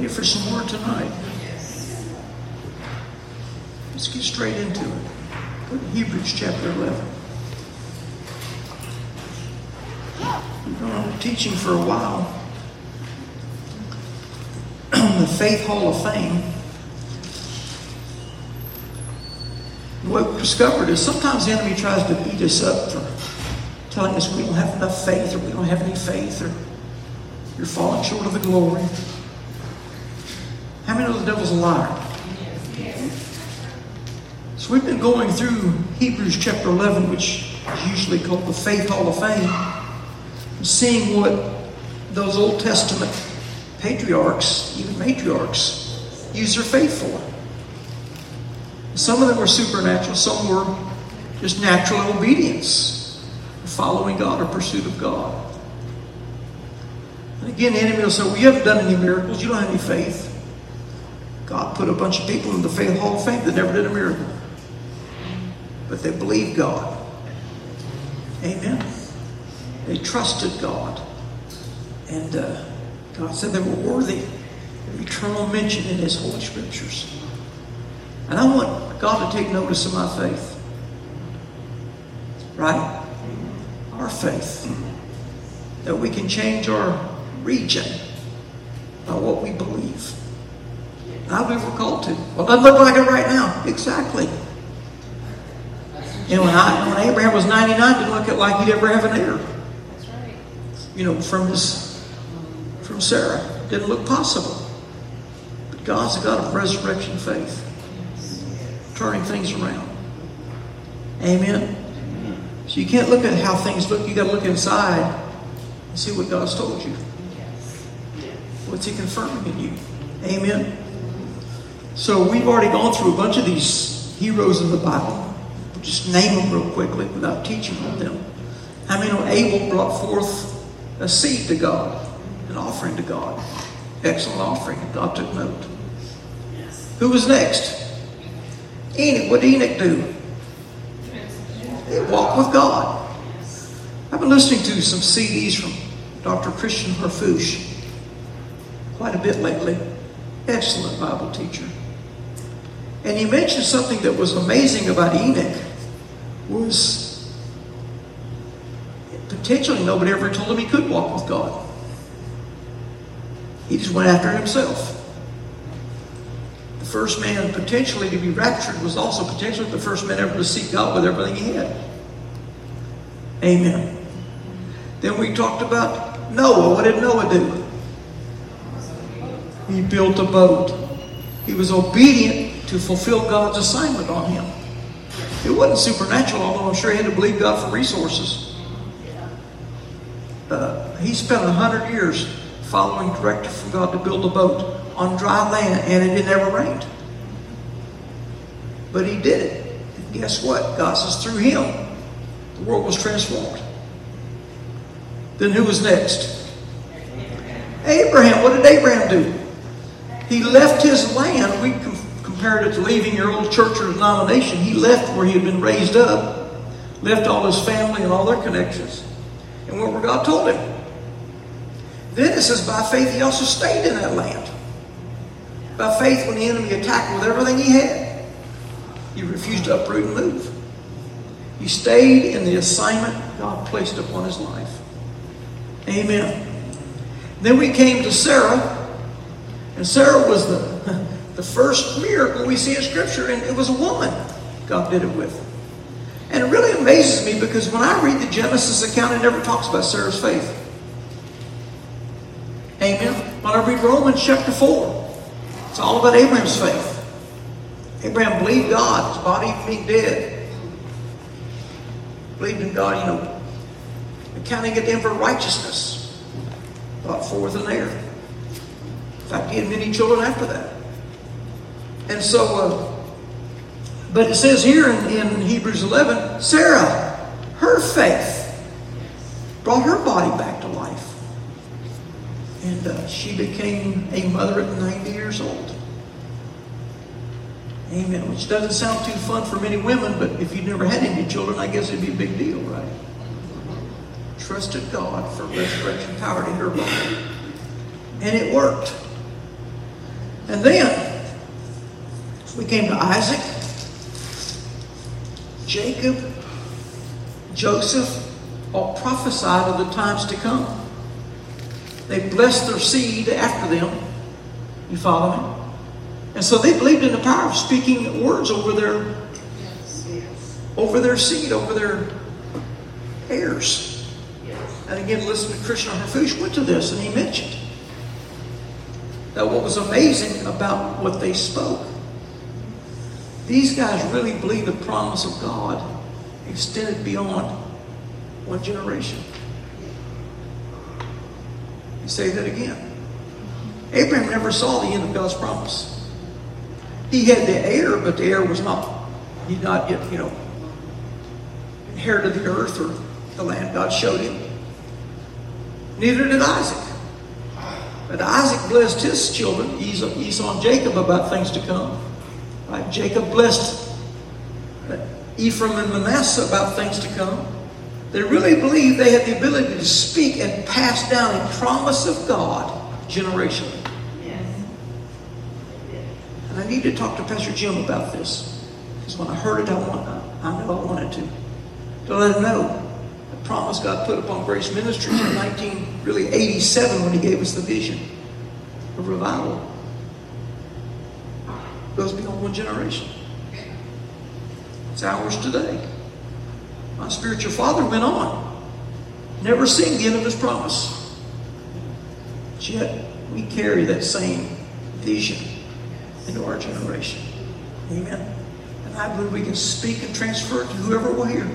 ready for some more tonight? Let's get straight into it. Go to Hebrews chapter 11. We've been on teaching for a while on the Faith Hall of Fame. And what we've discovered is sometimes the enemy tries to beat us up for telling us we don't have enough faith, or we don't have any faith, or you're falling short of the glory. How many know the devil's a liar? So we've been going through Hebrews chapter 11, which is usually called the Faith Hall of Fame, and seeing what those Old Testament patriarchs, even matriarchs, used their faith for. Some of them were supernatural, some were just natural obedience, following God or pursuit of God. And again, the enemy will say, well, you haven't done any miracles, you don't have any faith. God put a bunch of people in the Faith Hall of Fame that never did a miracle. But they believed God. Amen. They trusted God. And God said they were worthy of eternal mention in His Holy Scriptures. And I want God to take notice of my faith. Right? Our faith. That we can change our region by what we believe. I believe we're called to. Well, it doesn't look like it right now. Exactly. You know, when Abraham was 99, it didn't look like he'd ever have an heir. That's right. You know, from Sarah. It didn't look possible. But God's a God of resurrection faith. Turning things around. Amen. So you can't look at how things look. You got to look inside and see what God's told you. What's He confirming in you? Amen. So we've already gone through a bunch of these heroes in the Bible. We'll just name them real quickly without teaching on them. How many know Abel brought forth a seed to God, an offering to God? Excellent offering. God took note. Who was next? Enoch. What did Enoch do? He walked with God. I've been listening to some CDs from Dr. Christian Harfouche quite a bit lately. Excellent Bible teacher. And he mentioned something that was amazing about Enoch was potentially nobody ever told him he could walk with God. He just went after it himself. The first man potentially to be raptured was also potentially the first man ever to seek God with everything he had. Amen. Then we talked about Noah. What did Noah do? He built a boat. He was obedient to fulfill God's assignment on him. It wasn't supernatural, although I'm sure he had to believe God for resources. He spent 100 years following directive from God to build a boat on dry land, and it never rained. But he did it. And guess what? God says through him, the world was transformed. Then who was next? Abraham. What did Abraham do? He left his land. We compared it to leaving your old church or denomination. He left where he had been raised up, left all his family and all their connections, and went where God told him. Then it says by faith he also stayed in that land. By faith, when the enemy attacked with everything he had, he refused to uproot and move. He stayed in the assignment God placed upon his life. Amen. Then we came to Sarah. And Sarah was the first miracle we see in Scripture. And it was a woman God did it with. And it really amazes me because when I read the Genesis account, it never talks about Sarah's faith. Amen. When I read Romans chapter 4, it's all about Abraham's faith. Abraham believed God, his body being dead. Believed in God, accounting it to him for righteousness. Brought forth an heir. In fact, he had many children after that. And so, but it says here in Hebrews 11, Sarah, her faith brought her body back to life. And she became a mother at 90 years old. Amen. Which doesn't sound too fun for many women, but if you'd never had any children, I guess it'd be a big deal, right? Trusted God for resurrection power to her body. And it worked. And then we came to Isaac, Jacob, Joseph, all prophesied of the times to come. They blessed their seed after them. You follow me? And so they believed in the power of speaking words over their seed, over their heirs. And again, listen to Krishna Harfush went to this, and he mentioned that what was amazing about what they spoke, these guys really believed the promise of God extended beyond one generation. You say that again. Abraham never saw the end of God's promise. He had the heir, but the heir was not, he'd not yet, inherited the earth or the land God showed him. Neither did Isaac. But Isaac blessed his children, Esau and Jacob, about things to come. Right? Jacob blessed Ephraim and Manasseh about things to come. They really believed they had the ability to speak and pass down a promise of God generationally. Yes. And I need to talk to Pastor Jim about this. Because when I heard it, I knew I wanted to let him know the promise God put upon Grace Ministries in 1987 when he gave us the vision of revival. Goes beyond one generation. It's ours today. My spiritual father went on, never seeing the end of his promise. But yet, we carry that same vision into our generation. Amen. And I believe we can speak and transfer it to whoever will hear.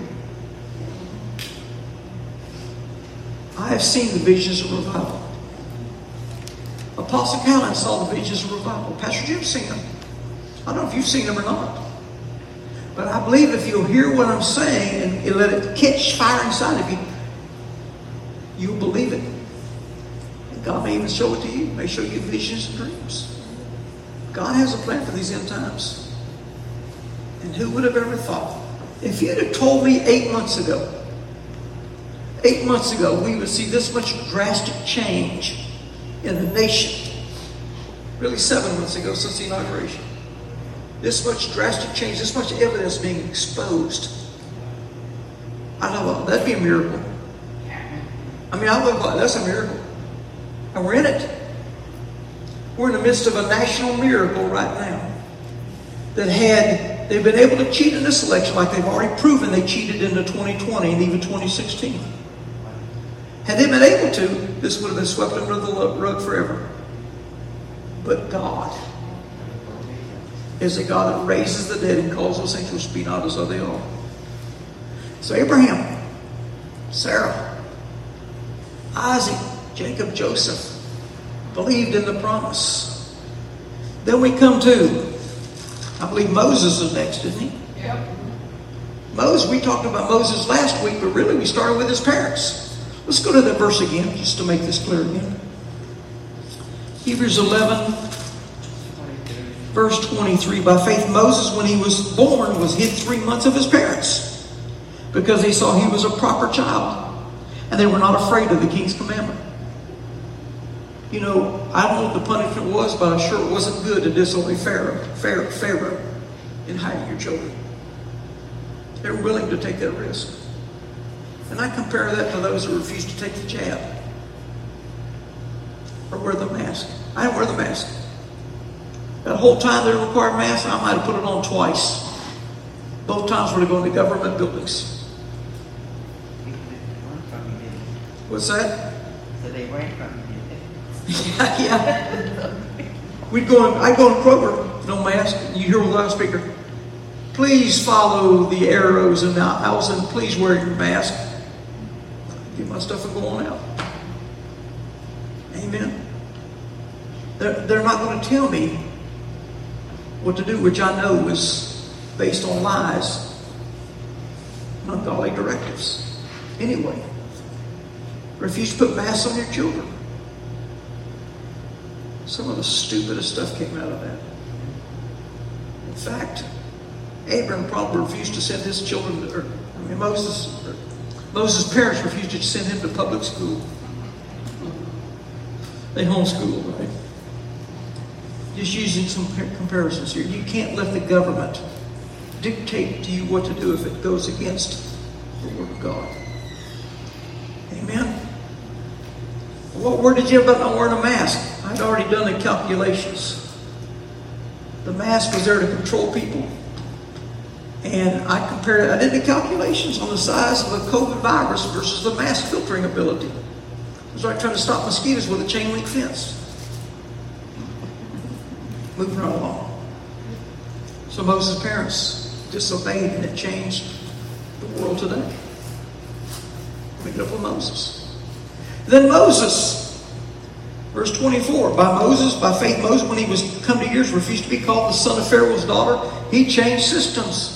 I have seen the visions of revival. Apostle Callan saw the visions of revival. Pastor Jim's seen them. I don't know if you've seen them or not. But I believe if you'll hear what I'm saying and let it catch fire inside of you, you'll believe it. And God may even show it to you. May show you visions and dreams. God has a plan for these end times. And who would have ever thought? If you'd have told me 8 months ago we would see this much drastic change in the nation. Really 7 months ago since the inauguration. This much drastic change, this much evidence being exposed. I know that'd be a miracle. I mean, I look like that's a miracle. And we're in it. We're in the midst of a national miracle right now. They've been able to cheat in this election like they've already proven they cheated in the 2020 and even 2016. Had they been able to, this would have been swept under the rug forever. But God is a God that raises the dead and calls those things which be not as though they are. So Abraham, Sarah, Isaac, Jacob, Joseph believed in the promise. Then we come to, I believe Moses is next, isn't he? Yep. Moses, we talked about Moses last week, but really we started with his parents. Let's go to that verse again, just to make this clear again. Hebrews 11, verse 23. By faith, Moses, when he was born, was hid 3 months of his parents, because they saw he was a proper child, and they were not afraid of the king's commandment. I don't know what the punishment was, but I'm sure it wasn't good to disobey Pharaoh in hiding your children. They're willing to take that risk. And I compare that to those who refuse to take the jab or wear the mask. I didn't wear the mask. That whole time they required masks, I might have put it on twice. Both times we're going to government buildings. What's that? So they ran from you. Yeah. I'd go in Kroger, no mask, and you hear a loudspeaker, please follow the arrows, and I was saying, please wear your mask. Get my stuff and go on out. Amen. They're not going to tell me what to do, which I know is based on lies, not godly directives. Anyway, refuse to put masks on your children. Some of the stupidest stuff came out of that. In fact, Abraham probably refused to send his children, Moses' parents refused to send him to public school. They homeschooled, right? just using some comparisons here. You can't let the government dictate to you what to do if it goes against the Word of God. Amen? What word did you have about not wearing a mask? I'd already done the calculations. The mask was there to control people. And I compared it, I did the calculations on the size of a COVID virus versus the mask filtering ability. It was like trying to stop mosquitoes with a chain link fence. Moving right along. So Moses' parents disobeyed, and it changed the world today. Pick it up with Moses. Then Moses, verse 24, by faith Moses, when he was come to years, refused to be called the son of Pharaoh's daughter. He changed systems.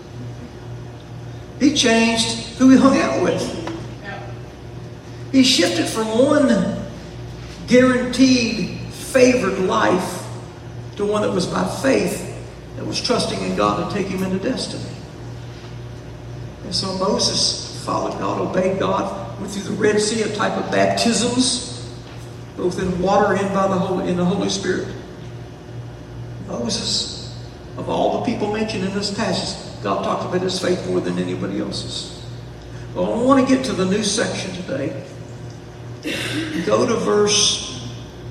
He changed who he hung out with. He shifted from one guaranteed, favored life to one that was by faith, that was trusting in God to take him into destiny. And so Moses followed God, obeyed God, went through the Red Sea, a type of baptisms, both in water and in the Holy Spirit. Moses, of all the people mentioned in this passage, God talked about his faith more than anybody else's. Well, I want to get to the new section today. Go to verse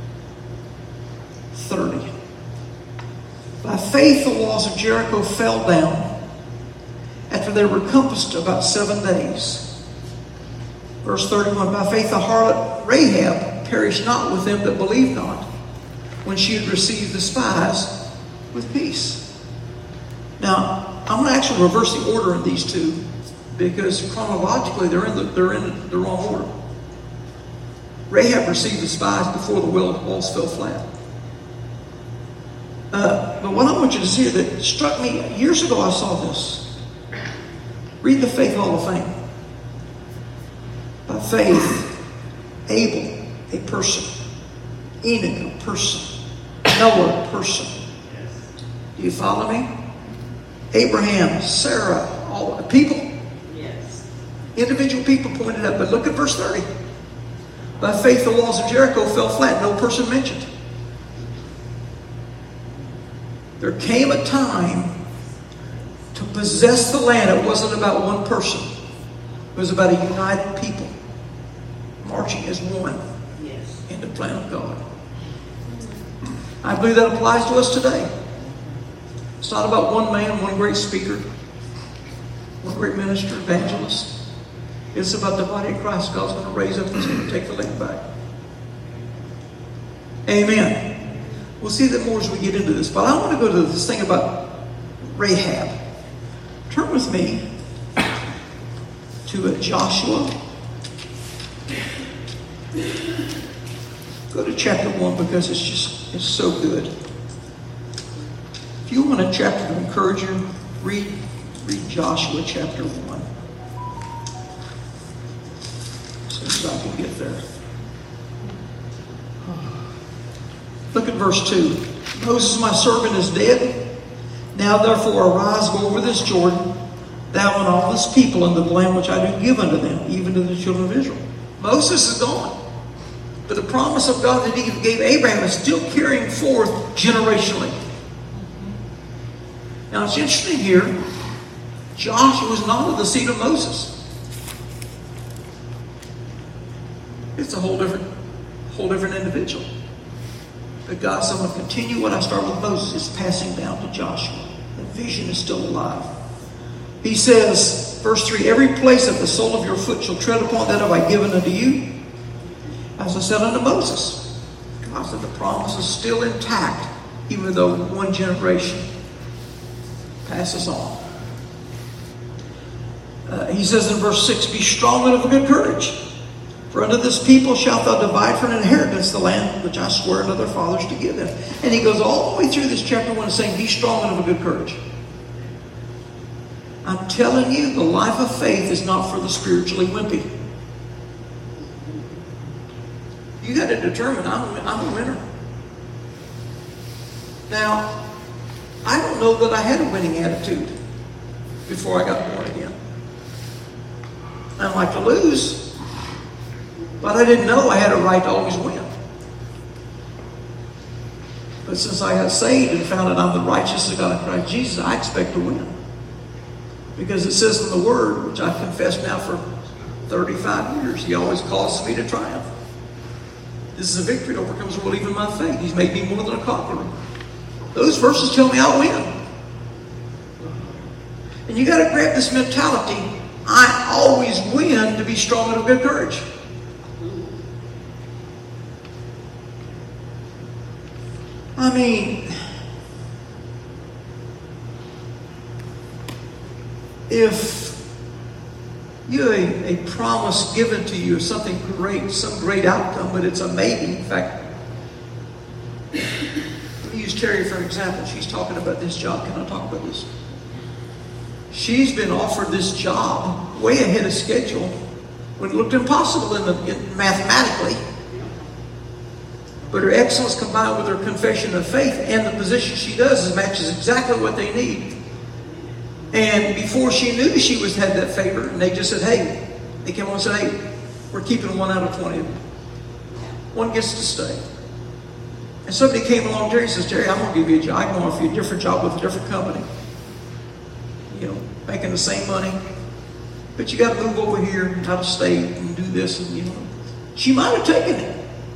30. By faith the walls of Jericho fell down after they were compassed about 7 days. Verse 31. By faith the harlot Rahab perished not with them that believed not, when she had received the spies with peace. Now, I'm going to actually reverse the order in these two, because chronologically they're in the wrong order. Rahab received the spies before the walls fell flat. But what I want you to see that struck me years ago, I saw this. Read the Faith Hall of Fame. By faith, Abel, a person. Enoch, a person. Noah, a person. Do you follow me? Abraham, Sarah, all people. Yes. Individual people pointed out. But look at verse 30. By faith the walls of Jericho fell flat. No person mentioned. There came a time to possess the land. It wasn't about one person. It was about a united people marching as one in the plan of God. I believe that applies to us today. It's not about one man, one great speaker, one great minister, evangelist. It's about the body of Christ. God's going to raise up and He's going to take the land back. Amen. We'll see that more as we get into this. But I want to go to this thing about Rahab. Turn with me to Joshua. Go to chapter 1, because it's so good. If you want a chapter to encourage you, read Joshua chapter 1. So I can get there. Look at verse 2. Moses, my servant, is dead. Now therefore arise, go over this Jordan, thou and all this people, into the land which I do give unto them, even to the children of Israel. Moses is gone. But the promise of God that He gave Abraham is still carrying forth generationally. Now it's interesting here, Joshua was not of the seed of Moses. It's a whole different individual. But God said, I'm going to continue what I started with Moses. It's passing down to Joshua. The vision is still alive. He says, verse 3, every place that the sole of your foot shall tread upon, that have I given unto you, as I said unto Moses. God said the promise is still intact, even though one generation passes on. He says in verse 6, be strong and of a good courage. For unto this people shalt thou divide for an inheritance the land which I swear unto their fathers to give them. And he goes all the way through this chapter 1 saying, be strong and of a good courage. I'm telling you, the life of faith is not for the spiritually wimpy. You got to determine, I'm a winner. Now, I don't know that I had a winning attitude before I got born again. I don't like to lose. But I didn't know I had a right to always win. But since I got saved and found that I'm the righteousness of God in Christ Jesus, I expect to win. Because it says in the Word, which I've confessed now for 35 years, He always causes me to triumph. This is a victory that overcomes the world, even my faith. He's made me more than a conqueror. Those verses tell me I'll win. And you got to grab this mentality. I always win, to be strong and of good courage. I mean, if you have a promise given to you, something great, some great outcome, but it's a maybe. In fact, let me use Terry for an example. She's talking about this job. Can I talk about this? She's been offered this job way ahead of schedule when it looked impossible mathematically. But her excellence combined with her confession of faith and the position she does matches exactly what they need. And before she knew she had that favor, and they just said, hey, they came on and said, hey, we're keeping 1 out of 20. One gets to stay. And somebody came along, Terry says, Terry, I'm going to give you a job. I'm going to offer you a different job with a different company. You know, making the same money. But you got to move over here out of state and do this. And, you know, she might have taken it.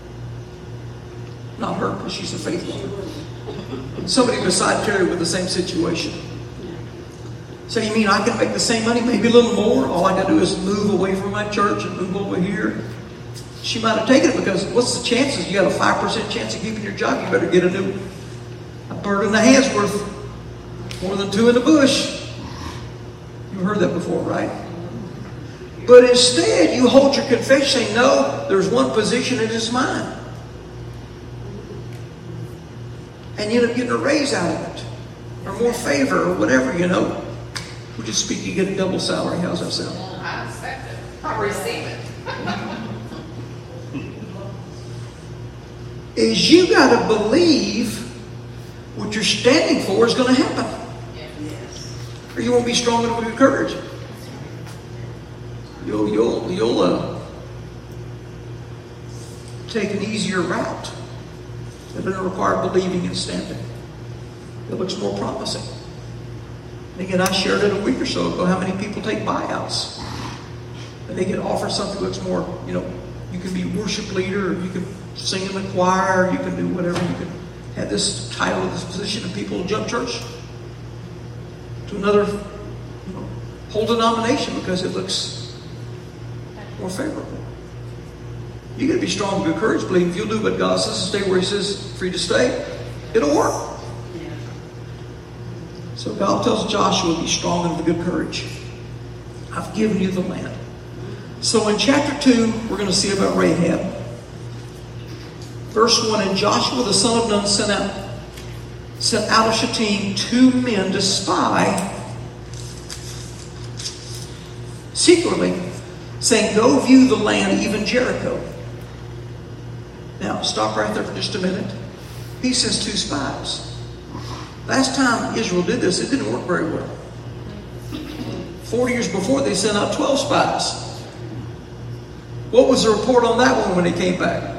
Not her, because she's a faithful woman. Somebody beside Terry with the same situation. So you mean I can make the same money, maybe a little more? All I got to do is move away from my church and move over here. She might have taken it because what's the chances? You got a 5% chance of keeping your job. You better get a bird in the hand's worth more than 2 in the bush. You've heard that before, right? But instead, you hold your confession, say, no, there's one position and it's mine. And you end up getting a raise out of it. Or more favor or whatever, you know. We just speak, you get a double salary. How's that sound? I accept it. I receive it. Is you got to believe what you're standing for is going to happen. Yes. Or you won't be strong enough with courage. You'll take an easier route that doesn't require believing and standing. It looks more promising. And again, I shared it a week or so ago how many people take buyouts. And they get offered something that looks more, you know, you can be worship leader, or you can sing in the choir, you can do whatever, you can have this title, this position, and people will jump church to another, you know, whole denomination because it looks more favorable. You got to be strong and good courage, believe if you'll do what God says, stay where He says for you to stay, it'll work. So God tells Joshua, be strong and of good courage. I've given you the land. So in chapter 2, we're going to see about Rahab. Verse 1, and Joshua the son of Nun sent out of Shittim 2 men to spy secretly, saying, go view the land, even Jericho. Now, stop right there for just a minute. He sends 2 spies. Last time Israel did this, it didn't work very well. 40 years before, they sent out 12 spies. What was the report on that one when they came back?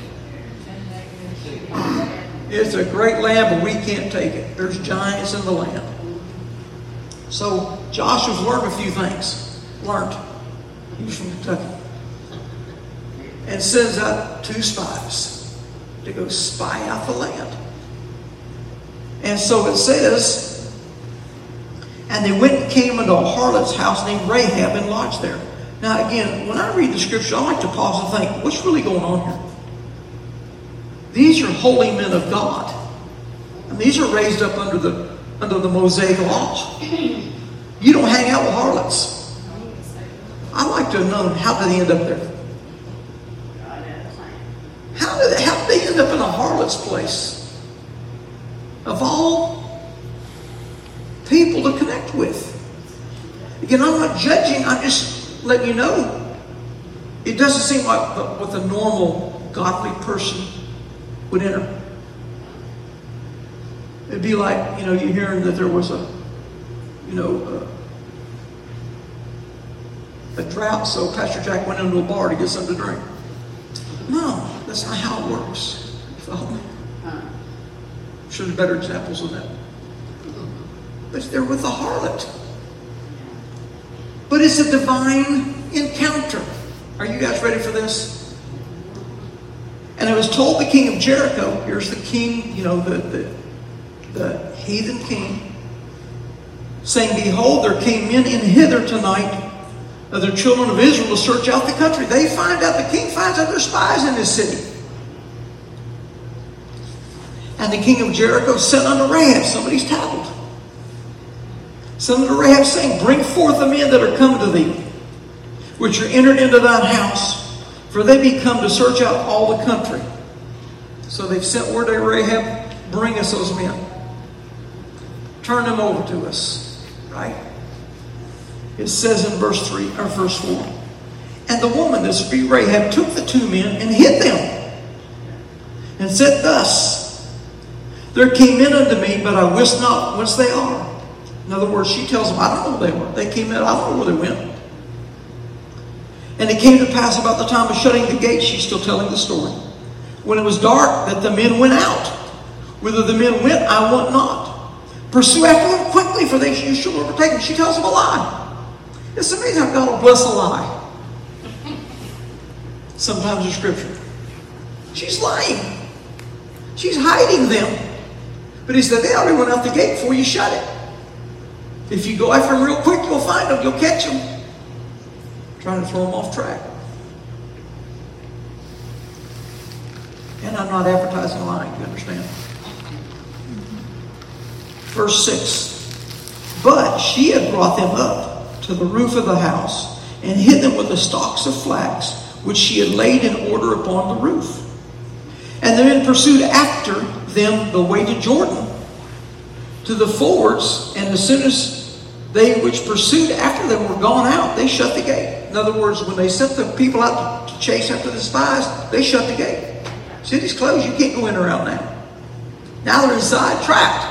It's a great land, but we can't take it. There's giants in the land. So Joshua's learned a few things. He was from Kentucky. And sends out 2 spies to go spy out the land. And so it says, and they went and came into a harlot's house named Rahab and lodged there. Now again, when I read the scripture, I like to pause and think, what's really going on here? These are holy men of God. And these are raised up under the Mosaic law. You don't hang out with harlots. I'd like to have known, how did they end up there? How did they end up in a harlot's place? Of all people to connect with. Again, I'm not judging, I'm just letting you know. It doesn't seem like what the normal godly person would enter. It'd be like, you know, you're hearing that there was a drought, so Pastor Jack went into a bar to get something to drink. No, that's not how it works. You follow me? sure there's better examples than that. But they're with the harlot. But it's a divine encounter. Are you guys ready for this? And it was told the king of Jericho, here's the king, the heathen king, saying, behold, there came men in hither tonight of the children of Israel to search out the country. The king finds out there's spies in this city. And the king of Jericho sent unto Rahab, somebody's tattled. Sent unto Rahab, saying, bring forth the men that are come to thee, which are entered into thine house, for they be come to search out all the country. So they've sent word to Rahab, bring us those men. Turn them over to us. Right? It says in verse 4, and the woman, this would be Rahab, took the two men and hid them, and said thus, there came in unto me, but I wist not whence they are. In other words, she tells them, I don't know who they were. They came in, I don't know where they went. And it came to pass about the time of shutting the gate, she's still telling the story, when it was dark, that the men went out. Whither the men went, I wot not. Pursue after them quickly, for you shall overtake them. She tells them a lie. It's amazing how God will bless a lie. Sometimes in Scripture. She's lying. She's hiding them. But he said, they already went out the gate before you shut it. If you go after them real quick, you'll find them. You'll catch them. Trying to throw them off track. And I'm not advertising lying, you understand? Verse 6. But she had brought them up to the roof of the house and hid them with the stalks of flax, which she had laid in order upon the roof. And the men pursued after them the way to Jordan, to the fords, and as soon as they which pursued after them were gone out, they shut the gate. In other words, when they sent the people out to chase after the spies, they shut the gate. City's closed, you can't go in or out now. Now they're inside, trapped.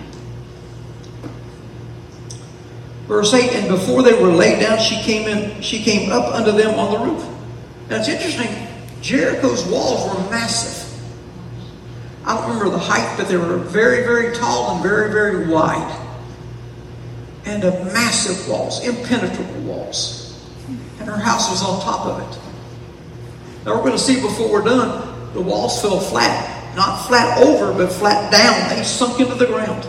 Verse 8, and before they were laid down, she came up unto them on the roof. Now it's interesting, Jericho's walls were massive. I don't remember the height, but they were very, very tall and very, very wide. And of massive walls, impenetrable walls. And her house was on top of it. Now we're going to see before we're done, the walls fell flat. Not flat over, but flat down. They sunk into the ground.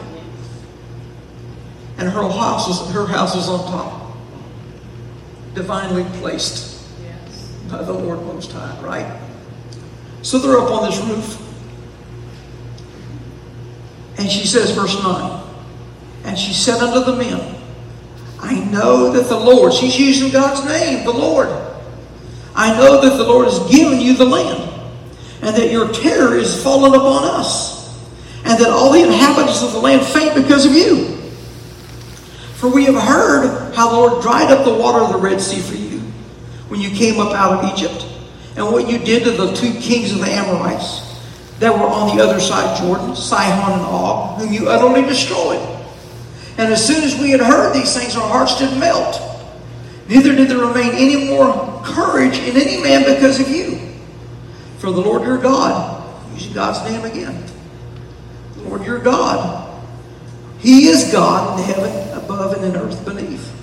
And her house was on top. Divinely placed by the Lord Most High, right? So they're up on this roof. And she says, verse 9, and she said unto the men, I know that the Lord, she's using God's name, the Lord. I know that the Lord has given you the land, and that your terror is fallen upon us, and that all the inhabitants of the land faint because of you. For we have heard how the Lord dried up the water of the Red Sea for you, when you came up out of Egypt, and what you did to the two kings of the Amorites, that were on the other side Jordan, Sihon and Og, whom you utterly destroyed. And as soon as we had heard these things, our hearts did melt. Neither did there remain any more courage in any man because of you. For the Lord your God, using God's name again, the Lord your God, He is God in heaven above and in earth beneath.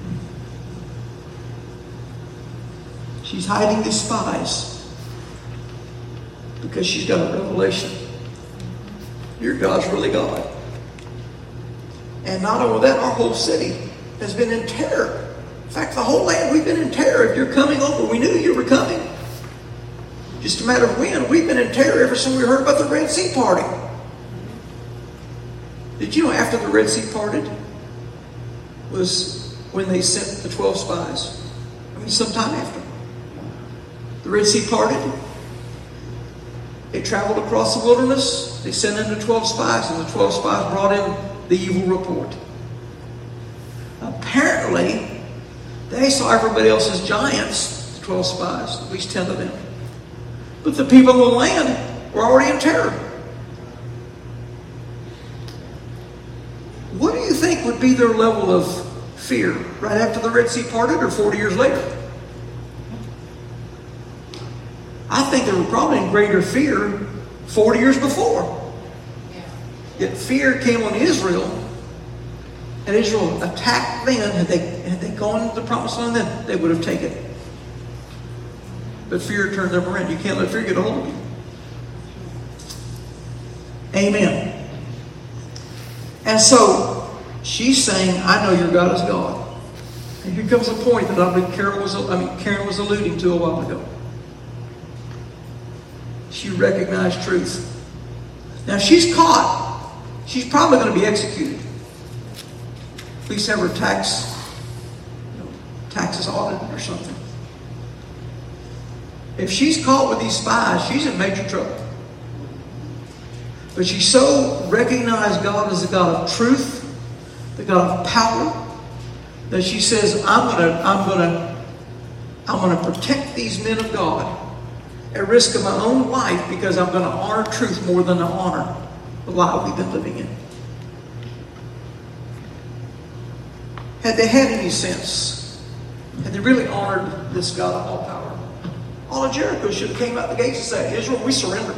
She's hiding these spies, because she's got a revelation. Your God's really God. And not only that, our whole city has been in terror. In fact, the whole land, we've been in terror. If you're coming over, we knew you were coming. Just a matter of when. We've been in terror ever since we heard about the Red Sea parting. Did you know after the Red Sea parted was when they sent the 12 spies? I mean, sometime after. The Red Sea parted. They traveled across the wilderness. They sent in the 12 spies, and the 12 spies brought in the evil report. Apparently, they saw everybody else as giants, the 12 spies, at least 10 of them. But the people of the land were already in terror. What do you think would be their level of fear right after the Red Sea parted or 40 years later? I think they were probably in greater fear 40 years before. Yet fear came on Israel, and Israel attacked then. Had they gone into the promised land then, they would have taken it. But fear turned them around. You can't let fear get a hold of you. Amen. And so she's saying, I know your God is God. And here comes a point that I believe Karen was alluding to a while ago. She recognized truth. Now she's caught. She's probably going to be executed. At least have her taxes audited or something. If she's caught with these spies, she's in major trouble. But she so recognized God as the God of truth, the God of power, that she says, I'm gonna protect these men of God at risk of my own life, because I'm going to honor truth more than I honor the lie we've been living in. Had they had any sense, had they really honored this God of all power, all of Jericho should have came out the gates and said, Israel, we surrender.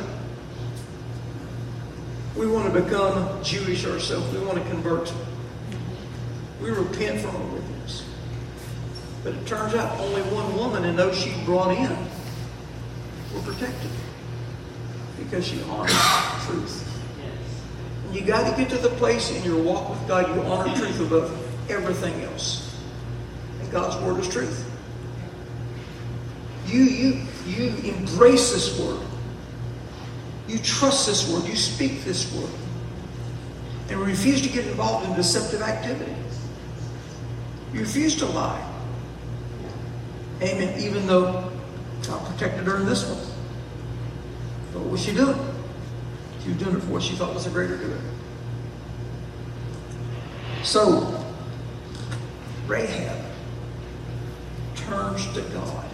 We want to become Jewish ourselves. We want to convert. We repent from our wickedness. But it turns out only one woman and those she brought in were protected because she honored truth. And you got to get to the place in your walk with God you honor truth above everything else. And God's word is truth. You embrace this word. You trust this word. You speak this word. And refuse to get involved in deceptive activity. You refuse to lie. Amen. Even though God protected her in this one. But what was she doing? She was doing it for what she thought was a greater good. So, Rahab turns to God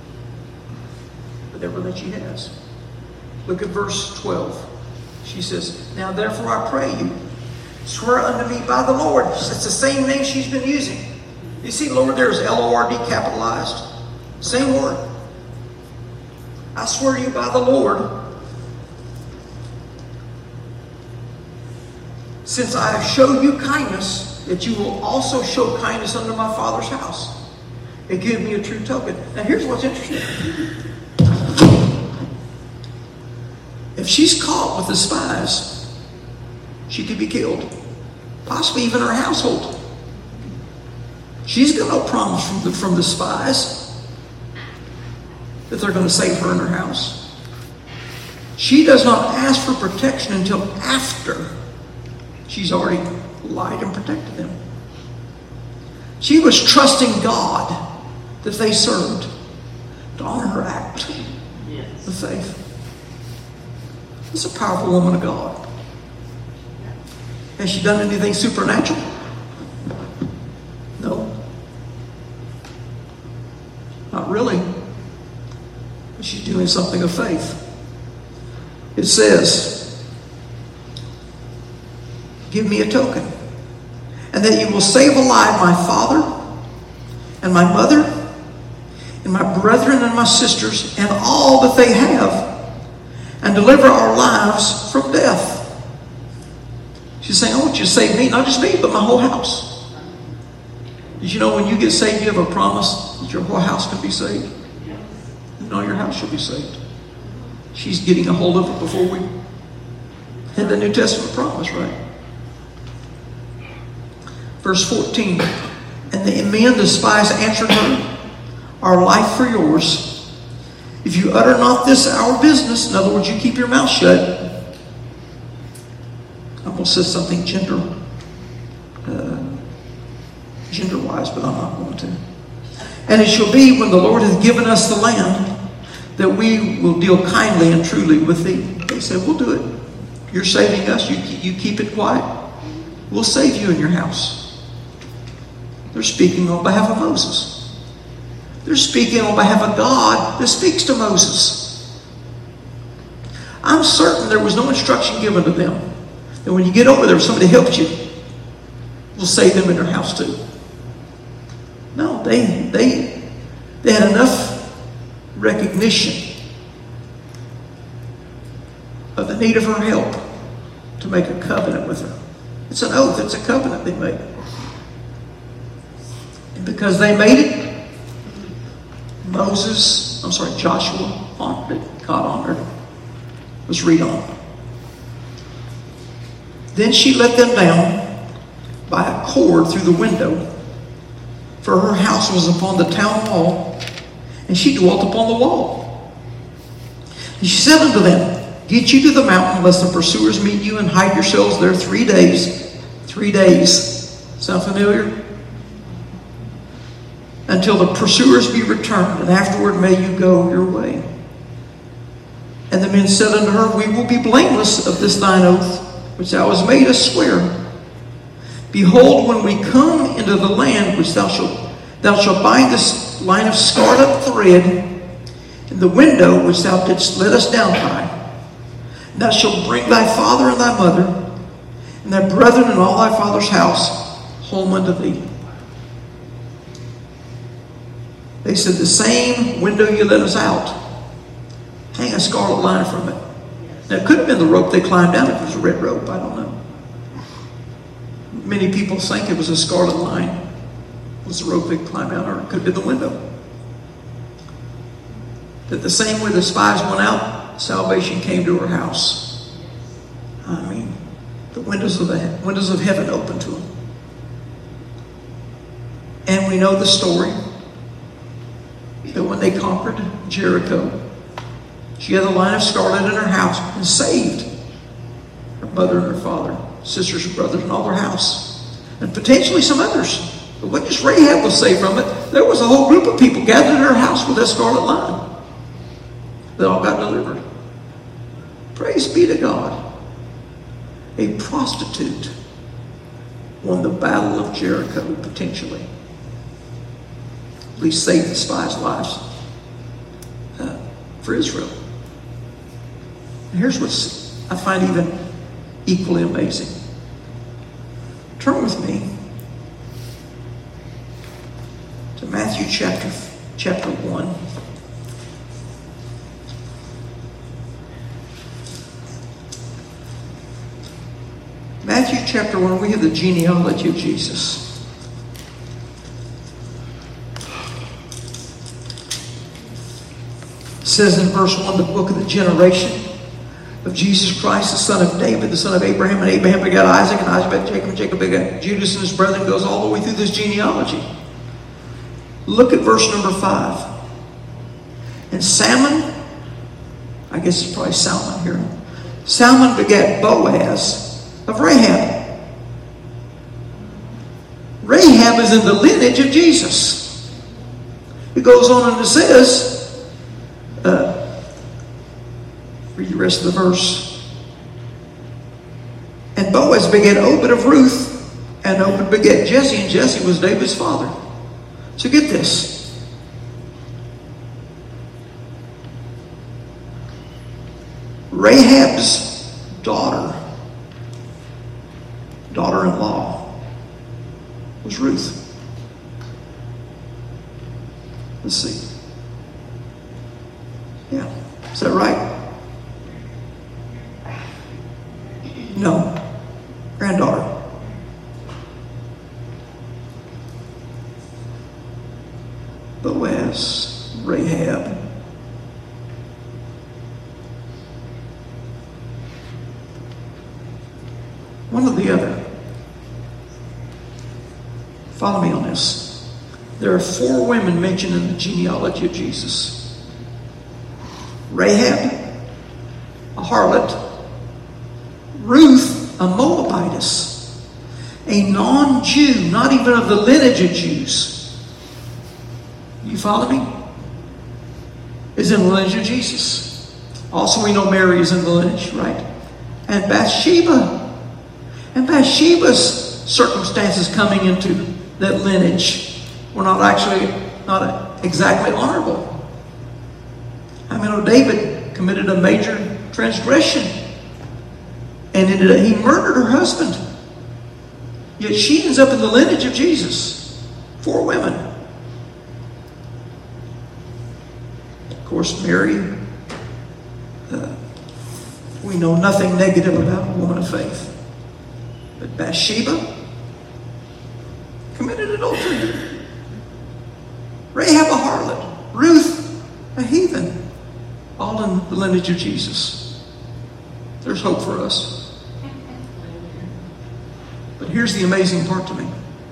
with everything she has. Look at verse 12. She says, now therefore I pray you, swear unto me by the Lord. It's the same name she's been using. You see, Lord, there's L-O-R-D capitalized. Same word. I swear to you by the Lord, since I have showed you kindness, that you will also show kindness unto my father's house, and give me a true token. Now here's what's interesting. If she's caught with the spies, she could be killed. Possibly even her household. She's got no promise from the spies that they're going to save her and her house. She does not ask for protection until after she's already lied and protected them. She was trusting God that they served to honor her act of faith. It's a powerful woman of God. Has she done anything supernatural? No. Not really. But she's doing something of faith. It says, give me a token, and that you will save alive my father and my mother and my brethren and my sisters and all that they have, and deliver our lives from death. She's saying, I want you to save me, not just me, but my whole house. Did you know when you get saved, you have a promise that your whole house can be saved? And all your house shall be saved. She's getting a hold of it before we had the New Testament promise, right? Verse 14, and the men, the spies, answered her, our life for yours. If you utter not this our business, in other words, you keep your mouth shut. I almost said something gender-wise, but I'm not going to. And it shall be when the Lord hath given us the land, that we will deal kindly and truly with thee. They said, we'll do it. You're saving us. You keep it quiet. We'll save you and your house. They're speaking on behalf of Moses. They're speaking on behalf of God that speaks to Moses. I'm certain there was no instruction given to them that when you get over there, if somebody helps you, will save them in their house too. No, they had enough recognition of the need of her help to make a covenant with her. It's an oath. It's a covenant they made. And because they made it, Joshua honored it. God honored it. Let's read on. Then she let them down by a cord through the window, for her house was upon the town wall, and she dwelt upon the wall. And she said unto them, Get you to the mountain, lest the pursuers meet you, and hide yourselves there 3 days. 3 days. Sound familiar? Until the pursuers be returned, and afterward may you go your way. And the men said unto her, We will be blameless of this thine oath, which thou hast made us swear. Behold, when we come into the land which thou shalt bind this line of scarlet thread in the window which thou didst let us down by. And thou shalt bring thy father and thy mother, and thy brethren and all thy father's house home unto thee. They said, The same window you let us out, hang a scarlet line from it. Now, it could have been the rope they climbed down if it was a red rope. I don't know. Many people think it was a scarlet line. It was the rope they climbed down, or it could be the window. That the same way the spies went out, salvation came to her house. I mean, the windows of heaven opened to them. And we know the story that when they conquered Jericho, she had a line of scarlet in her house and saved her mother and her father, sisters and brothers, and all their house. And potentially some others. But when just Rahab was saved from it, there was a whole group of people gathered in her house with that scarlet line. They all got delivered. Praise be to God. A prostitute won the battle of Jericho, potentially. At least saved the spies' lives for Israel. And here's what I find even equally amazing. Turn with me to Matthew chapter 1. Matthew chapter 1, we have the genealogy of Jesus. It says in verse 1, the book of the generation of Jesus Christ, the son of David, the son of Abraham, and Abraham begat Isaac, and Isaac begat Jacob, and Jacob begat Judas and his brethren. Goes all the way through this genealogy. Look at verse number 5. And Salmon, I guess it's probably Salmon here. Salmon begat Boaz of Rahab. Rahab is in the lineage of Jesus. It goes on and it says, read the rest of the verse. And Boaz begat Obed of Ruth, and Obed begat Jesse, and Jesse was David's father. So get this. Rahab's daughter-in-law, was Ruth. Let's see. Yeah. Is that right? No. Granddaughter. Boaz, Rahab. One or the other. Follow me on this. There are 4 women mentioned in the genealogy of Jesus. Rahab, a harlot. Ruth, a Moabitess. A non-Jew, not even of the lineage of Jews. You follow me? Is in the lineage of Jesus. Also we know Mary is in the lineage, right? And Bathsheba. And Bathsheba's circumstances coming into that lineage were not exactly honorable. I mean, David committed a major transgression, and he murdered her husband. Yet she ends up in the lineage of Jesus. 4 women. Of course, Mary, We know nothing negative about a woman of faith. But Bathsheba committed adultery. Rahab a harlot. Ruth a heathen. All in the lineage of Jesus. There's hope for us. But here's the amazing part to me.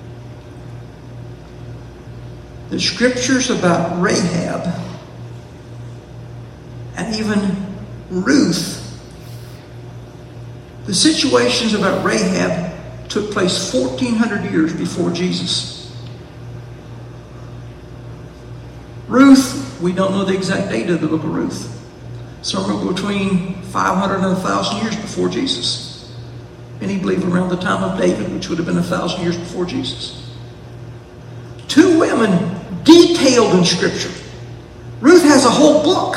The scriptures about Rahab and even Ruth, the situations about Rahab took place 1,400 years before Jesus. Ruth, we don't know the exact date of the book of Ruth. Somewhere between 500 and 1,000 years before Jesus. Many believe around the time of David, which would have been 1,000 years before Jesus. Two women detailed in Scripture. Ruth has a whole book.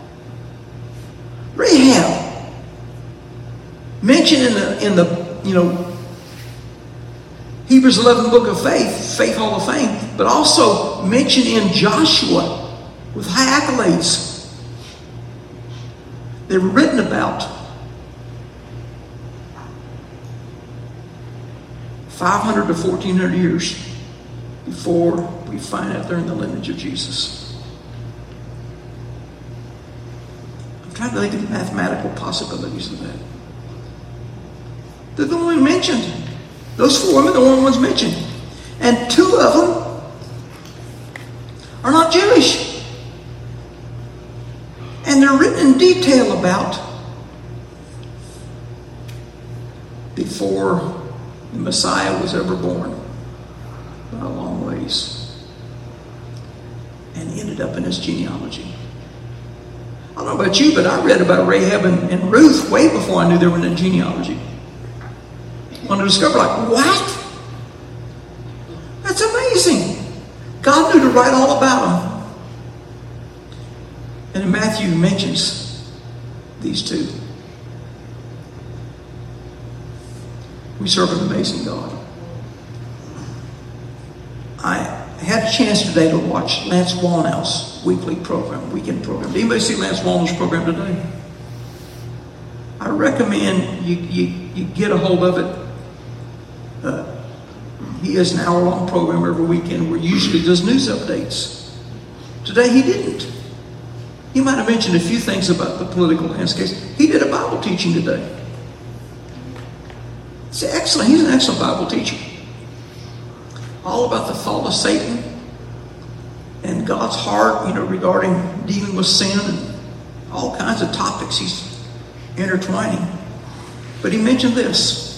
Rahab, mentioned in the Hebrews 11 book of faith, Faith Hall of Fame, but also mentioned in Joshua with high accolades. They were written about 500 to 1,400 years before we find out they're in the lineage of Jesus. I'm trying to think of the mathematical possibilities of that. They're the only ones mentioned. Those four women are the only ones mentioned. And two of them are not Jewish. And they're written in detail about before the Messiah was ever born. By a long ways. And ended up in his genealogy. I don't know about you, but I read about Rahab and Ruth way before I knew they were in the genealogy. When I discovered, what? That's amazing. God knew to write all about them. And in Matthew, he mentions these two. We serve an amazing God. I had a chance today to watch Lance Wallnau's weekly program, weekend program. Did anybody see Lance Wallnau's program today? I recommend you get a hold of it. He has an hour-long program every weekend where he usually does news updates. Today he didn't. He might have mentioned a few things about the political landscape. He did a Bible teaching today. It's excellent. He's an excellent Bible teacher. All about the fall of Satan and God's heart, regarding dealing with sin and all kinds of topics he's intertwining. But he mentioned this.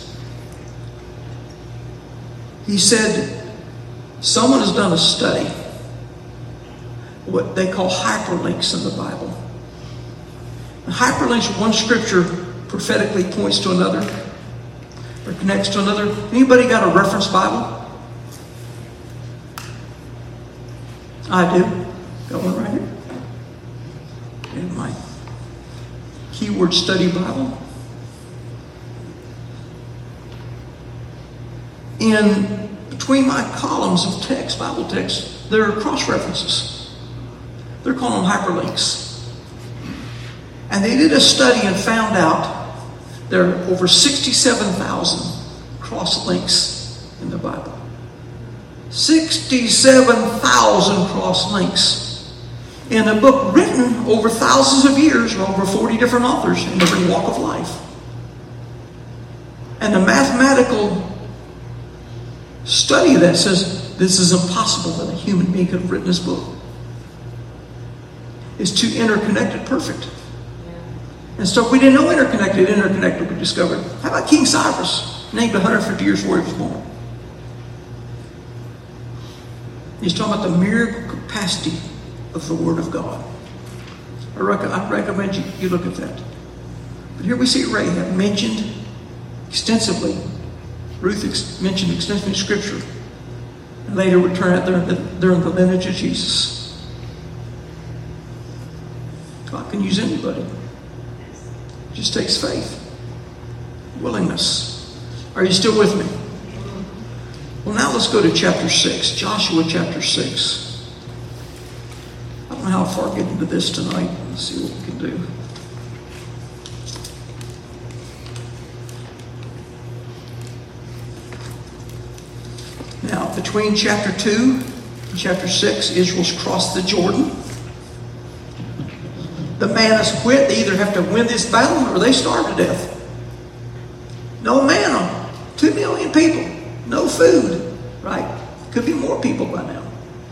He said, someone has done a study, what they call hyperlinks in the Bible. And hyperlinks, one scripture prophetically points to another or connects to another. Anybody got a reference Bible? I do. Got one right here. And my keyword study Bible. In between my columns of text, Bible text, there are cross references. They're calling them hyperlinks. And they did a study and found out there are over 67,000 cross links in the Bible. 67,000 cross links in a book written over thousands of years or over 40 different authors in every walk of life. And the mathematical study that says this is impossible that a human being could have written this book. It's too interconnected, perfect. And so if we didn't know interconnected, we discovered. How about King Cyrus, named 150 years before he was born? He's talking about the mere capacity of the Word of God. I recommend you look at that. But here we see Rahab mentioned extensively. Ruth mentioned extensively in Scripture. And later would turn out they're in the lineage of Jesus. God can use anybody. It just takes faith. Willingness. Are you still with me? Well, now let's go to chapter 6. Joshua chapter 6. I don't know how far I get into this tonight. Let's see what we can do. between chapter 2 and chapter 6, Israel's crossed the Jordan. The man has quit. They either have to win this battle or they starve to death. No manna. 2 million people. No food. Right? Could be more people by now.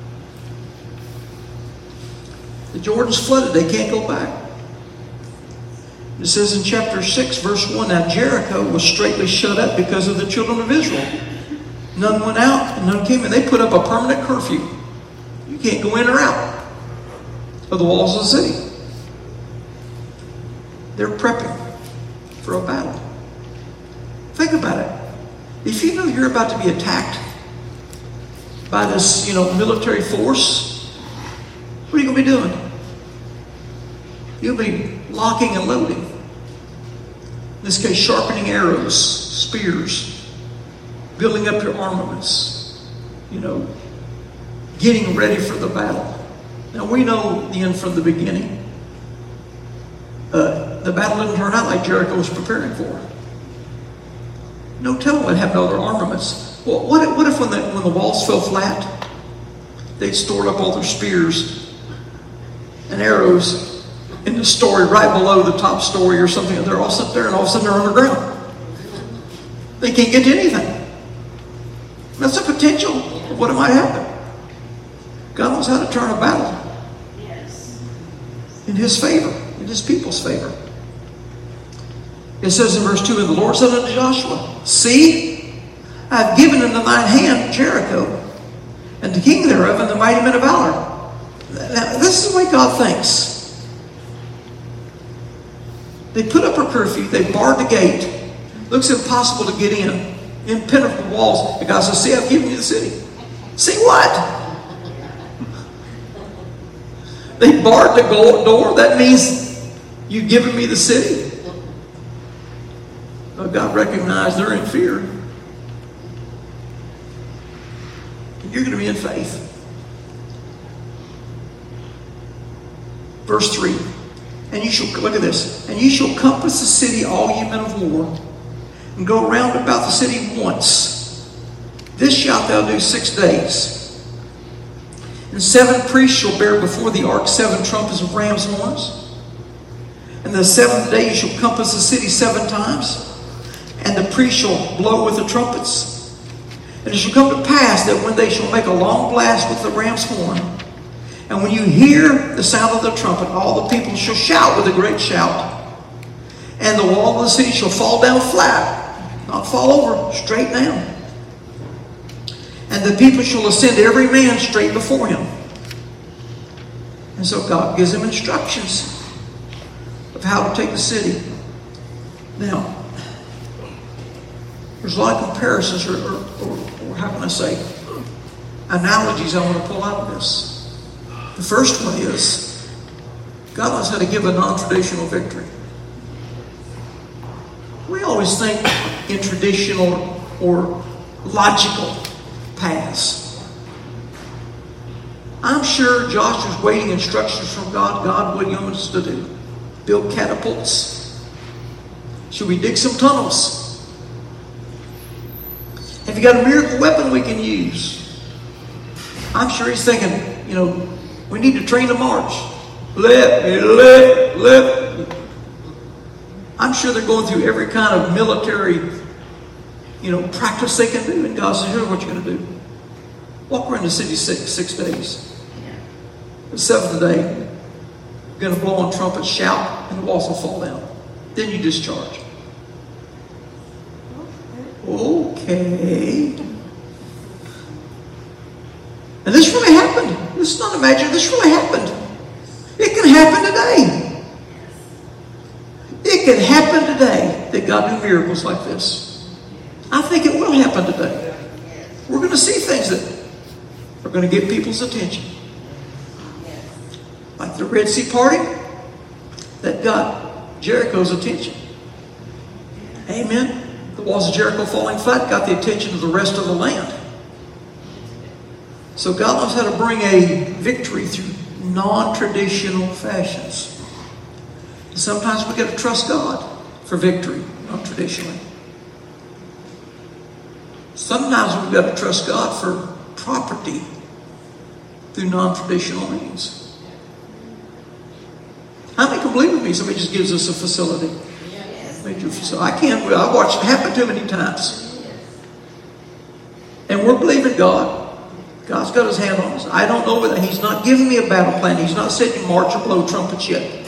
The Jordan's flooded. They can't go back. It says in chapter 6, verse 1, now Jericho was straitly shut up because of the children of Israel. None went out and none came in. They put up a permanent curfew. You can't go in or out of the walls of the city. They're prepping for a battle. Think about it. If you know you're about to be attacked by this, military force, what are you going to be doing? You'll be locking and loading. In this case, sharpening arrows, spears, building up your armaments, getting ready for the battle. Now, we know the end from the beginning. The battle didn't turn out like Jericho was preparing for. No telling what happened to other armaments. Well, what if when the walls fell flat, they'd stored up all their spears and arrows in the story right below the top story or something, and they're all sitting there, and all of a sudden they're underground. They can't get to anything. That's a potential of what might happen. God knows how to turn a battle in His favor, in His people's favor. It says in verse 2, and the Lord said unto Joshua, see, I have given into thine hand Jericho, and the king thereof, and the mighty men of valor. Now, this is the way God thinks. They put up a curfew. They barred the gate. Looks impossible to get in. Impenetrable walls. The God says, see, I've given you the city. See what? They barred the door. That means you've given me the city. But God recognized they're in fear. You're going to be in faith. Verse 3. And you shall, look at this, and you shall compass the city, all ye men of war, and go round about the city once. This shalt thou do 6 days. And 7 priests shall bear before the ark 7 trumpets of ram's horns. And the 7th day you shall compass the city 7 times. And the priests shall blow with the trumpets. And it shall come to pass that when they shall make a long blast with the ram's horn, and when you hear the sound of the trumpet, all the people shall shout with a great shout. And the wall of the city shall fall down flat, not fall over, straight down. And the people shall ascend every man straight before him. And so God gives them instructions of how to take the city. Now, there's a lot of comparisons, or how can I say, analogies I want to pull out of this. The first one is, God knows how to give a non-traditional victory. We always think in traditional or logical paths. I'm sure Josh was waiting instructions from God. God, what do you want us to do? Build catapults? Should we dig some tunnels? Have you got a miracle weapon we can use? I'm sure he's thinking, we need to train to march. Lift. I'm sure they're going through every kind of military, practice they can do. And God says, here's what you're going to do. Walk around the city 6 days. The 7th day, you're going to blow on trumpets, shout, and the walls will fall down. Then you discharge. Okay. And this really happened. This is not imaginary. This really happened. It can happen today. It can happen today that God do miracles like this. I think it will happen today. We're going to see things that are going to get people's attention. Like the Red Sea party that got Jericho's attention. Amen. The walls of Jericho falling flat got the attention of the rest of the land. So God knows how to bring a victory through non-traditional fashions. Sometimes we got to trust God for victory, non-traditionally. Sometimes we've got to trust God for property through non-traditional means. How many can believe with me? Somebody just gives us a facility. Major facility. I can't. I've watched it happen too many times. And we're believing God. God's got his hand on us. I don't know whether he's not giving me a battle plan. He's not said you march or blow trumpets yet.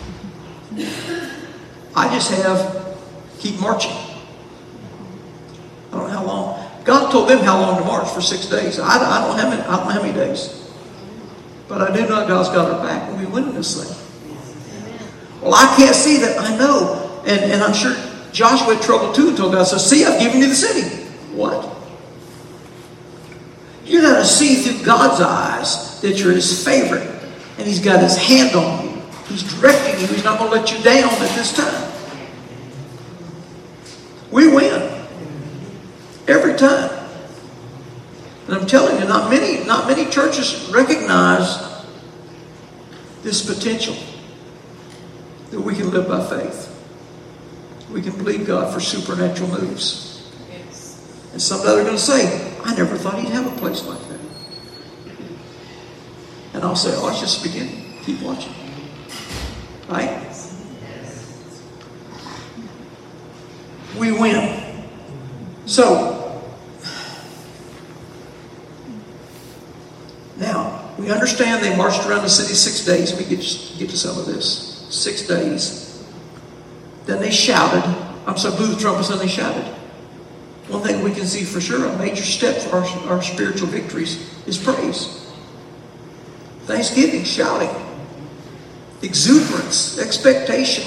I just have keep marching. I don't know how long. God told them how long to march for 6 days. I don't know how many days. But I do know God's got our back when we win this thing. Well, I can't see that. I know. And I'm sure Joshua had trouble too until God says, see, I've given you the city. What? You're going to see through God's eyes that you're his favorite. And he's got his hand on you. He's directing you. He's not going to let you down at this time. We win. Every time. And I'm telling you, not many churches recognize this potential. That we can live by faith. We can believe God for supernatural moves. Yes. And someday they're going to say, I never thought he'd have a place like that. And I'll say, oh, it's just the beginning. Keep watching. Right? We win. So, now, we understand they marched around the city 6 days. We get to some of this. 6 days. Then they shouted. Blew the trumpets and they shouted. One thing we can see for sure, a major step for our spiritual victories is praise. Thanksgiving, shouting. Exuberance, expectation.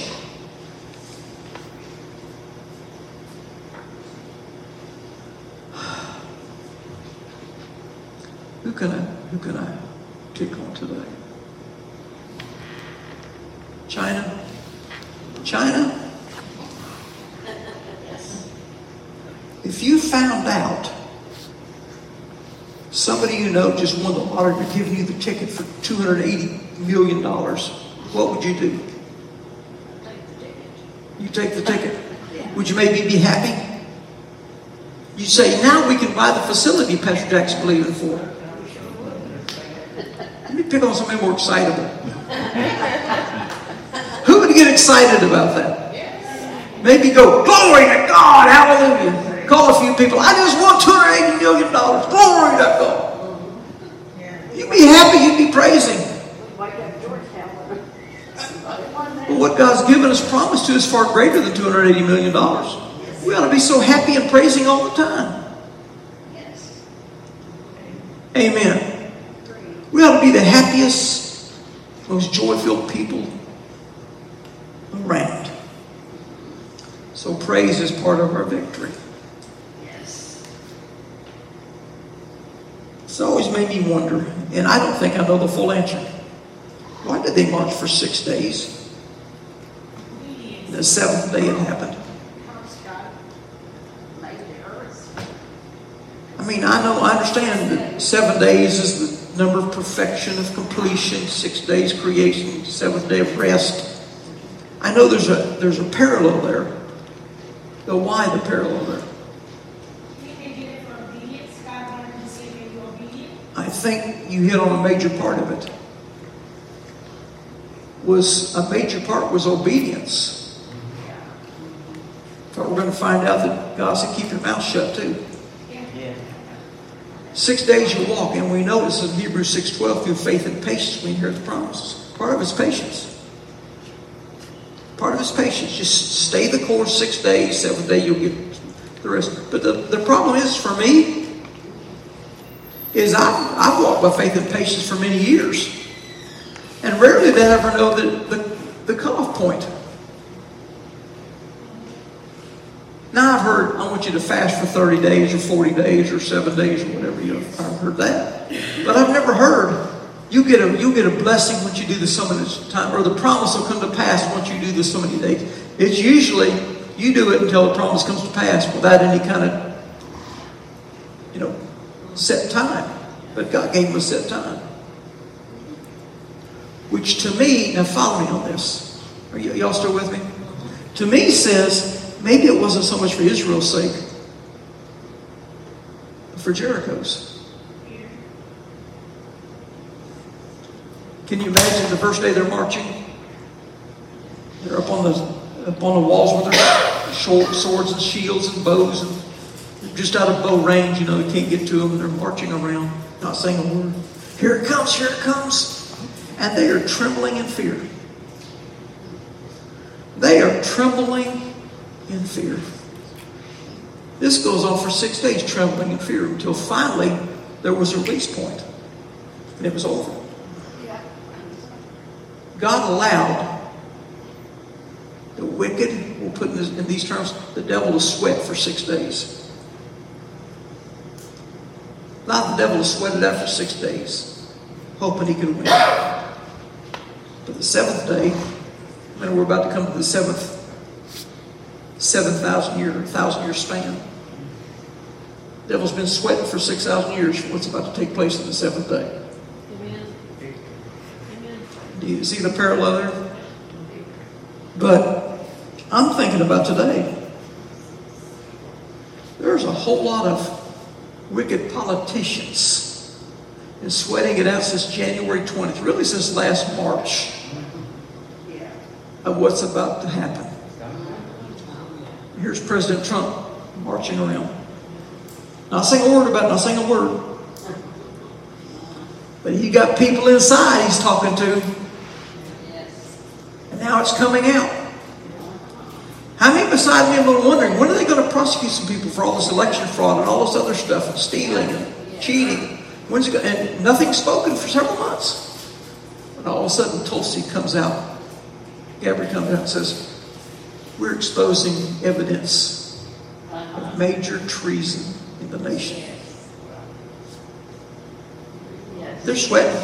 Who can I tick on today? China? If you found out somebody you know just won the lottery, they're giving you the ticket for $280 million, what would you do? You take the ticket. Would you maybe be happy? You'd say, now we can buy the facility Pastor Jack's believing for. Let me pick on somebody more excitable. Who would get excited about that? Maybe go, glory to God, hallelujah. Call a few people, I just won $280 million. Glory to God. You'd be happy, you'd be praising. But what God's given us promise to is far greater than $280 million. We ought to be so happy and praising all the time. Amen. We ought to be the happiest, most joy-filled people around. So praise is part of our victory. It's always made me wonder, and I don't think I know the full answer. Why did they march for 6 days? The seventh day it happened. I understand that 7 days is the number of perfection, of completion, 6 days creation, 7th day of rest. I know there's a parallel there. But why the parallel there? I think you hit on a major part of it. A major part was obedience. But we're going to find out that God said, keep your mouth shut too. 6 days you walk, and we notice in Hebrews 6:12, through faith and patience we inherit the promises. Part of it's patience. Part of it's patience. Just stay the course 6 days, 7th day you'll get the rest. But the problem is, for me, is I've walked by faith and patience for many years. And rarely did I ever know the cutoff point. Now I've heard, I want you to fast for 30 days or 40 days or 7 days or whatever. I've heard that. But I've never heard, you'll get a blessing once you do this so many times, or the promise will come to pass once you do this so many days. It's usually, you do it until the promise comes to pass without any kind of, set time. But God gave him a set time. Which to me, now follow me on this. Are y'all still with me? To me says, maybe it wasn't so much for Israel's sake, but for Jericho's. Can you imagine the first day they're marching? They're up on the walls with their swords and shields and bows, and they're just out of bow range. You know, they can't get to them, and they're marching around, not saying a word. Here it comes, here it comes. And they are trembling in fear. They are trembling in fear. This goes on for 6 days, trembling in fear, until finally there was a release point, and it was over. God allowed the wicked, we'll put in these terms, the devil to sweat for 6 days. Allowed the devil to sweat it out for 6 days, hoping he could win. But the seventh day, and we're about to come to the 7,000 year span. The devil's been sweating for 6,000 years for what's about to take place in the seventh day. Amen. Do you see the parallel there? But I'm thinking about today. There's a whole lot of wicked politicians been sweating it out since January 20th, really since last March, of what's about to happen. Here's President Trump marching around. Not saying a word about it, not saying a word. But he got people inside he's talking to. And now it's coming out. How many beside me are wondering, when are they going to prosecute some people for all this election fraud and all this other stuff and stealing and cheating? When's it going? And nothing's spoken for several months. And all of a sudden Tulsi comes out. Gabrielle comes out and says, we're exposing evidence of major treason in the nation. They're sweating.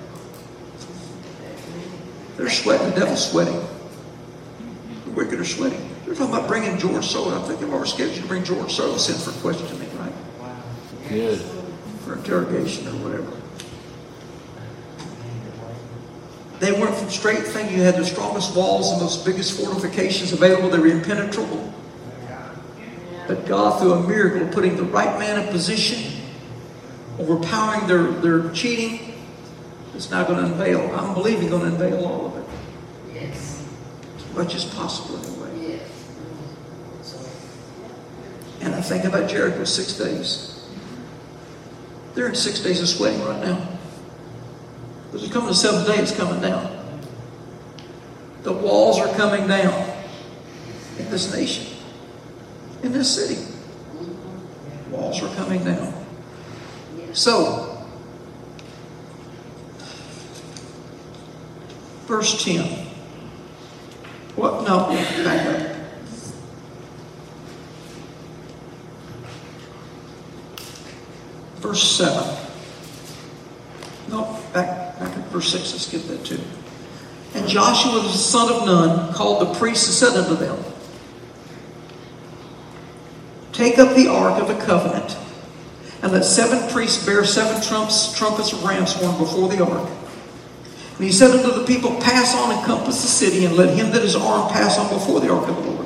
They're sweating. The devil's sweating. The wicked are sweating. They're talking about bringing George Soros. I think they've already scheduled to bring George Soros in for questioning, right? Good. For interrogation or whatever. They went from straight thinking you had the strongest walls and most biggest fortifications available. They were impenetrable. But God, through a miracle, putting the right man in position, overpowering their cheating, is now going to unveil. I'm believing going to unveil all of it. Yes. As much as possible anyway. Yes. And I think about Jericho 6 days. They're in 6 days of sweating right now. Because it's coming the seventh day, it's coming down. The walls are coming down in this nation, in this city. Walls are coming down. So, verse 10. What? No, back up. Verse 7. No, back at verse 6. Let's skip that too. And Joshua the son of Nun called the priests and said unto them, take up the ark of the covenant, and let 7 priests bear 7 trumpets of ram's horn before the ark. And he said unto the people, pass on and compass the city, and let him that is armed pass on before the ark of the Lord.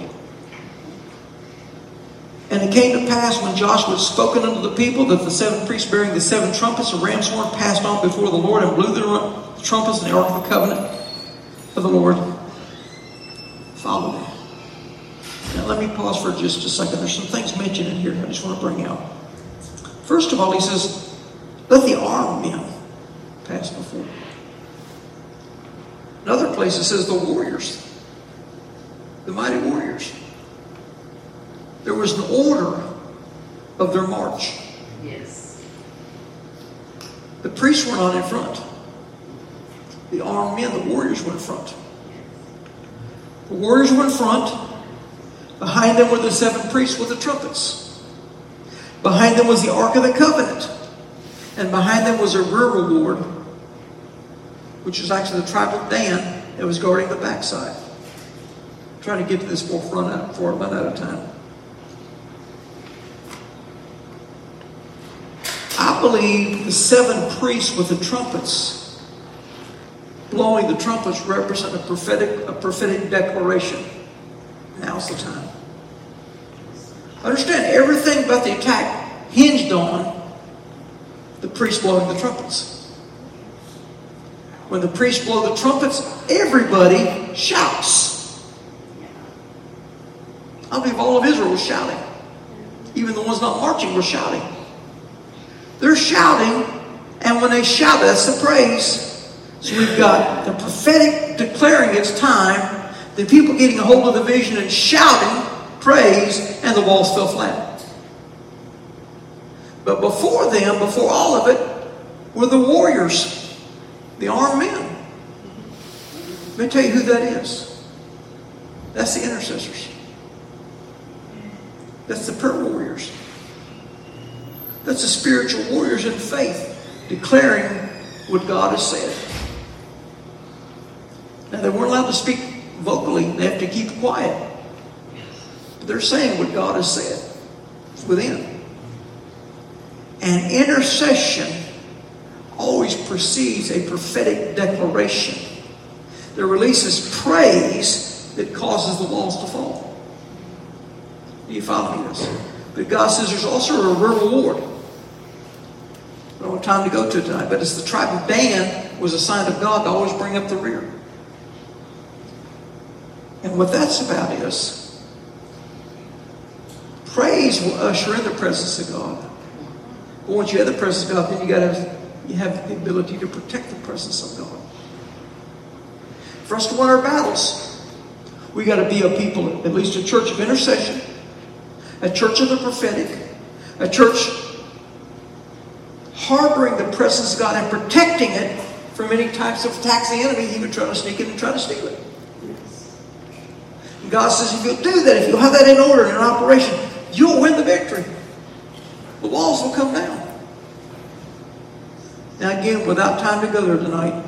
And it came to pass, when Joshua had spoken unto the people, that the 7 priests bearing the 7 trumpets of ram's horn passed on before the Lord, and blew the trumpets, and the ark of the covenant of the Lord followed them. Now let me pause for just a second. There's some things mentioned in here I just want to bring out. First of all, he says, let the armed men pass before. Another place it says the warriors, the mighty warriors. There was an order of their march. Yes. The priests were not in front. The armed men, the warriors, were in front. The warriors were in front. Behind them were the 7 priests with the trumpets. Behind them was the Ark of the Covenant. And behind them was a rear ward, which was actually the tribe of Dan that was guarding the backside. I'm trying to get to this before I run out of time. I believe the 7 priests with the trumpets, blowing the trumpets, represent a prophetic declaration. Now's the time. Understand, everything about the attack hinged on the priests blowing the trumpets. When the priests blow the trumpets, everybody shouts. I believe all of Israel was shouting. Even the ones not marching were shouting. They're shouting, and when they shout, that's the praise. So we've got the prophetic declaring it's time, the people getting a hold of the vision and shouting praise, and the walls fell flat. But before them, before all of it, were the warriors, the armed men. Let me tell you who that is. That's the intercessors. That's the prayer warriors. That's the spiritual warriors in faith, declaring what God has said. Now, they weren't allowed to speak vocally. They have to keep quiet. But they're saying what God has said. It's within. And intercession always precedes a prophetic declaration that releases praise that causes the walls to fall. Do you follow me this? But God says there's also a reward. I don't have time to go to it tonight, but it's the tribe of Dan was a sign of God to always bring up the rear. And what that's about is praise will usher in the presence of God. But once you have the presence of God, then you have the ability to protect the presence of God. For us to win our battles, we got to be a people, at least a church of intercession, a church of the prophetic, a church harboring the presence of God and protecting it from any types of attacks of the enemy. He would try to sneak in and try to steal it. And God says if you'll do that, if you'll have that in order and in operation, you'll win the victory. The walls will come down. Now again, without time to go there tonight,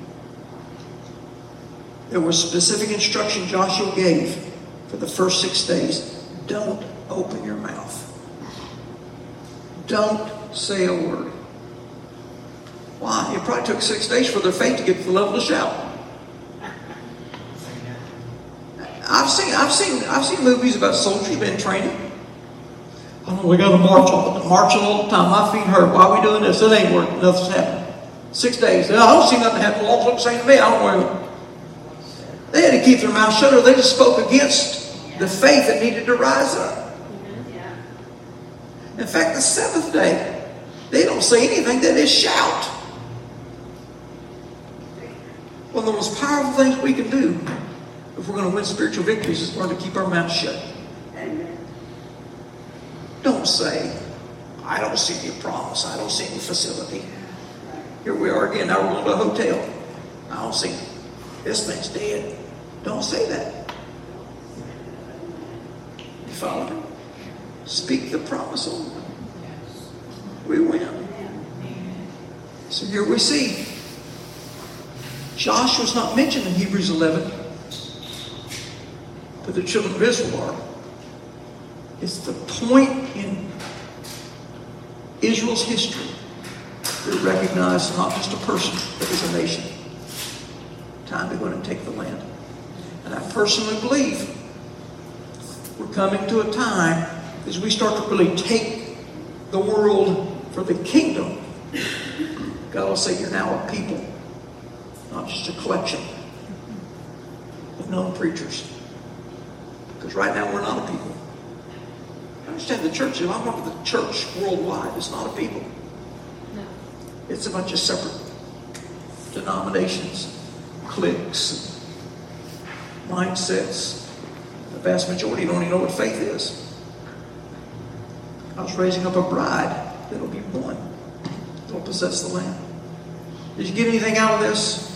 there was specific instruction Joshua gave for the first 6 days. Don't open your mouth. Don't say a word. Why? It probably took 6 days for their faith to get to the level to shout. I've seen movies about soldiers being training. Oh, we got to march all the time. My feet hurt. Why are we doing this? It ain't working. Nothing's happening. 6 days. I don't see nothing happen. The walls look the same to me. I don't worry. They had to keep their mouth shut or they just spoke against the faith that needed to rise up. In fact, the seventh day, they don't say anything. They just shout. One of the most powerful things we can do if we're going to win spiritual victories is learn to keep our mouth shut. Amen. Don't say, I don't see any promise. I don't see any facility. Here we are again. Now we're going to a hotel. I don't see this thing's dead. Don't say that. You follow me? Speak the promise over them. We win. So here we see Joshua's not mentioned in Hebrews 11, but the children of Israel are. It's the point in Israel's history that recognized not just a person, but as a nation. Time to go and take the land. And I personally believe we're coming to a time as we start to really take the world for the kingdom. God will say you're now a people, not just a collection of known preachers. Because right now we're not a people. I understand the church. If I'm talking about the church worldwide, it's not a people. No. It's a bunch of separate denominations, cliques, mindsets. The vast majority don't even know what faith is. I was raising up a bride that'll be one. That'll possess the land. Did you get anything out of this?